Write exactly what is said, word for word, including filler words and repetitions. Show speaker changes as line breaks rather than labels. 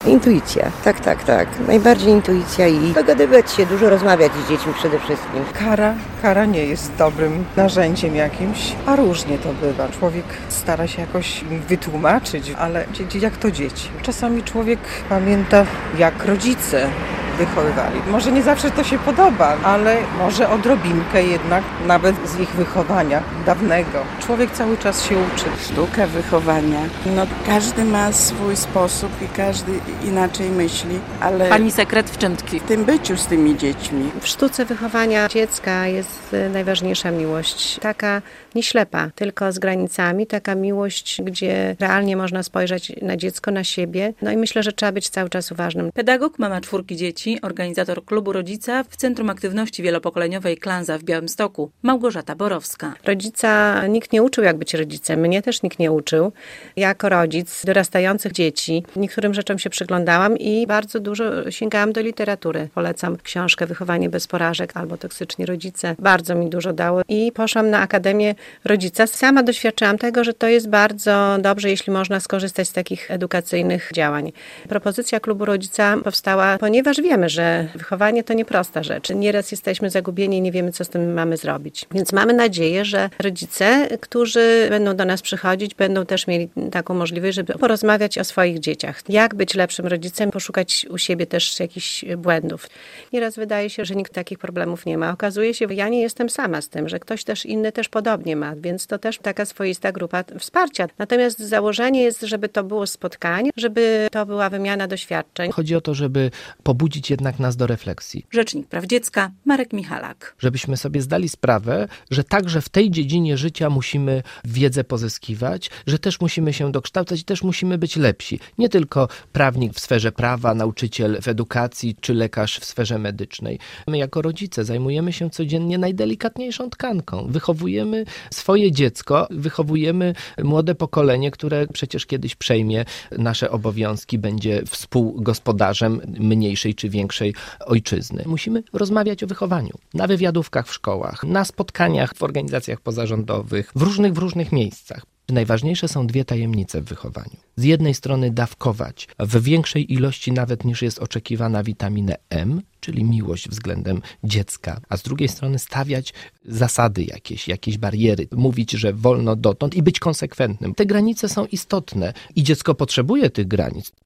Intuicja, tak, tak, tak. Najbardziej intuicja i dogadywać się, dużo rozmawiać z dziećmi przede wszystkim.
Kara, kara nie jest dobrym narzędziem jakimś, a różnie to bywa. Człowiek stara się jakoś wytłumaczyć, ale jak to dzieci. Czasami człowiek pamięta, jak rodzice wychowywali. Może nie zawsze to się podoba, ale może odrobinkę jednak nawet z ich wychowania dawnego. Człowiek cały czas się uczy.
Sztuka wychowania. No każdy ma swój sposób i każdy inaczej myśli, ale...
Pani sekret w czym tkwi?
W tym byciu z tymi dziećmi.
W sztuce wychowania dziecka jest najważniejsza miłość. Taka nie ślepa, tylko z granicami. Taka miłość, gdzie realnie można spojrzeć na dziecko, na siebie. No i myślę, że trzeba być cały czas uważnym.
Pedagog, mama czwórki dzieci, organizator klubu Rodzica w Centrum Aktywności Wielopokoleniowej Klanza w Białymstoku, Małgorzata Borowska.
Rodzica nikt nie uczył, jak być rodzicem. Mnie też nikt nie uczył. Jako rodzic dorastających dzieci niektórym rzeczom się przyglądałam i bardzo dużo sięgałam do literatury. Polecam książkę Wychowanie bez porażek albo Toksyczni rodzice. Bardzo mi dużo dało i poszłam na Akademię Rodzica. Sama doświadczyłam tego, że to jest bardzo dobrze, jeśli można skorzystać z takich edukacyjnych działań. Propozycja klubu Rodzica powstała, ponieważ wiemy, że wychowanie to nieprosta rzecz. Nieraz jesteśmy zagubieni i nie wiemy, co z tym mamy zrobić. Więc mamy nadzieję, że rodzice, którzy będą do nas przychodzić, będą też mieli taką możliwość, żeby porozmawiać o swoich dzieciach. Jak być lepszym rodzicem, poszukać u siebie też jakichś błędów. Nieraz wydaje się, że nikt takich problemów nie ma. Okazuje się, że ja nie jestem sama z tym, że ktoś też inny też podobnie ma, więc to też taka swoista grupa wsparcia. Natomiast założenie jest, żeby to było spotkanie, żeby to była wymiana doświadczeń.
Chodzi o to, żeby pobudzić jednak nas do refleksji.
Rzecznik Praw Dziecka Marek Michalak.
Żebyśmy sobie zdali sprawę, że także w tej dziedzinie życia musimy wiedzę pozyskiwać, że też musimy się dokształcać i też musimy być lepsi. Nie tylko prawnik w sferze prawa, nauczyciel w edukacji czy lekarz w sferze medycznej. My jako rodzice zajmujemy się codziennie najdelikatniejszą tkanką. Wychowujemy swoje dziecko, wychowujemy młode pokolenie, które przecież kiedyś przejmie nasze obowiązki, będzie współgospodarzem mniejszej czy większej ojczyzny. Musimy rozmawiać o wychowaniu. Na wywiadówkach w szkołach, na spotkaniach w organizacjach pozarządowych, w różnych, w różnych miejscach. Najważniejsze są dwie tajemnice w wychowaniu. Z jednej strony dawkować w większej ilości nawet niż jest oczekiwana witaminę M, czyli miłość względem dziecka, a z drugiej strony stawiać zasady jakieś, jakieś bariery, mówić, że wolno dotąd i być konsekwentnym. Te granice są istotne i dziecko potrzebuje tych granic.